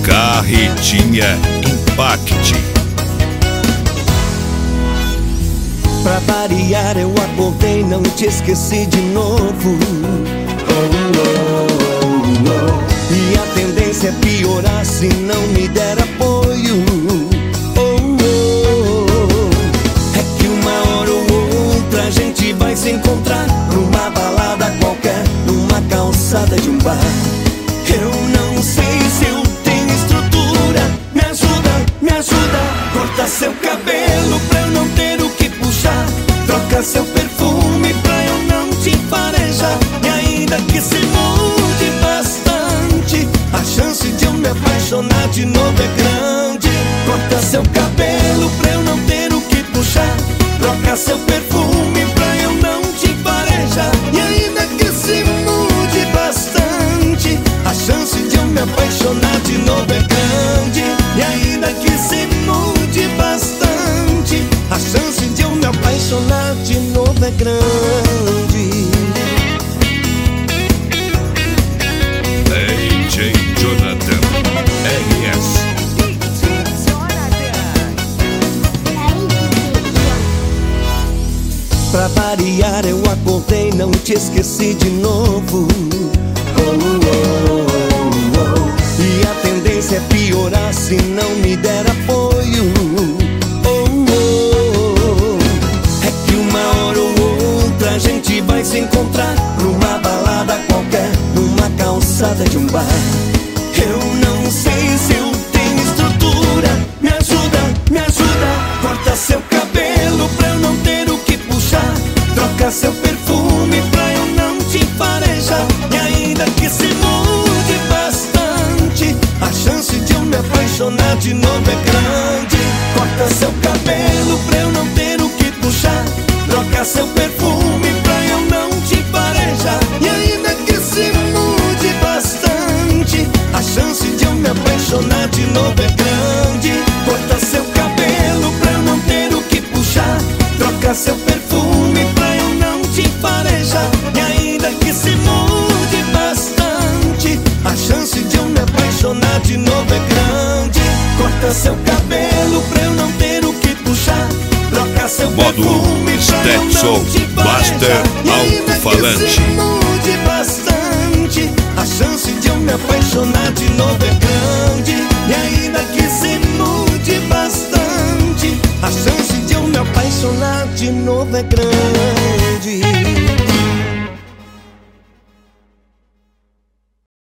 Carretinha Impact. Pra variar eu acordei, não te esqueci de novo. E a tendência é piorar se não me der apoio. É que uma hora ou outra a gente vai se encontrar numa balada qualquer, numa calçada de um bar. Eu não sei se eu tenho estrutura. Me ajuda, corta seu cabelo pra eu não ter o que puxar. Troca seu perfume pra eu não te farejar. E ainda que se mude bastante, a chance de eu me apaixonar de novo é grande. Corta seu cabelo pra eu não ter o que puxar. Troca seu perfume pra eu não te farejar. E ainda que se mude bastante, a chance de eu me apaixonar de novo é grande. E ainda que se mude bastante, a chance de eu me apaixonar de novo é grande. DJ Jonathan RS. Pra variar eu acordei, não te esqueci de novo. E a tendência é piorar se não me der apoio. É que uma hora ou outra a gente vai se encontrar numa balada qualquer, numa calçada de um bar. Eu não sei se eu tenho estrutura. Me ajuda, corta seu cabelo pra eu não ter o que puxar. Troca seu perfume pra eu não te farejar. E ainda que se mude bastante, a chance de eu me apaixonar de novo é grande. Corta seu cabelo pra eu não ter o que puxar. Troca seu perfume pra eu não te farejar. E ainda que se mude bastante, a chance de eu me apaixonar de novo é grande. Corta seu cabelo pra eu não ter o que puxar. Troca seu perfume pra eu não te farejar. E ainda que se mude bastante, a chance de eu me apaixonar de novo é grande. Corta seu cabelo pra eu não ter o que puxar. Troca seu perfume pra eu não te Blaster Alto-falante. E ainda que se mude bastante, a chance de eu me apaixonar de novo é grande.